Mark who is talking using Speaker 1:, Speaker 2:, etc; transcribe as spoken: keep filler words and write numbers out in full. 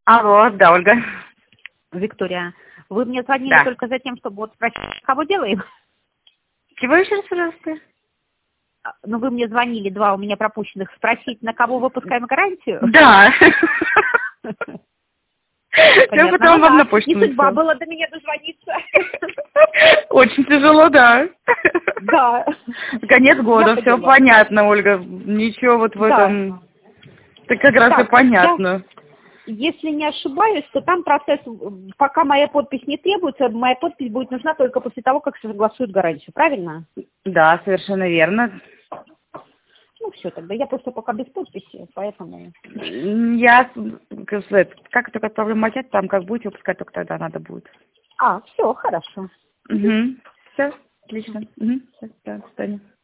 Speaker 1: Алло, да, Ольга.
Speaker 2: Виктория, вы мне звонили
Speaker 1: Да.
Speaker 2: только за тем, чтобы вот спросить, кого делаем?
Speaker 1: Чего еще раз, пожалуйста?
Speaker 2: А, Ну, вы мне звонили, два у меня пропущенных, спросить, на кого выпускаем гарантию?
Speaker 1: Да. Я
Speaker 2: Понятно.
Speaker 1: потом
Speaker 2: Ну
Speaker 1: вам
Speaker 2: да,
Speaker 1: на почту
Speaker 2: не судьба
Speaker 1: написала.
Speaker 2: была до меня дозвониться.
Speaker 1: Очень тяжело, да.
Speaker 2: Да.
Speaker 1: Конец
Speaker 2: Я
Speaker 1: года, все
Speaker 2: поняла.
Speaker 1: понятно, Ольга. Ничего вот в
Speaker 2: Да.
Speaker 1: этом... Так как раз и
Speaker 2: Так, я,
Speaker 1: понятно.
Speaker 2: если не ошибаюсь, то там процесс, м, пока моя подпись не требуется, моя подпись будет нужна только после того, как согласуют гарантию, правильно?
Speaker 1: Да, совершенно верно.
Speaker 2: Ну, все, тогда я просто пока без подписи, поэтому...
Speaker 1: М, Я, как сказать, как только отправлю макет, там как будете выпускать, только тогда надо будет.
Speaker 2: А, все, хорошо.
Speaker 1: Угу. Все, отлично. Угу. Все, до свидания.